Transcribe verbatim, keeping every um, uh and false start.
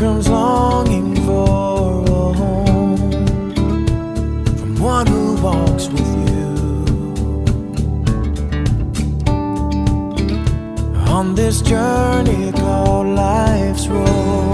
comes longing for a home from one who walks with you on this journey called life's road.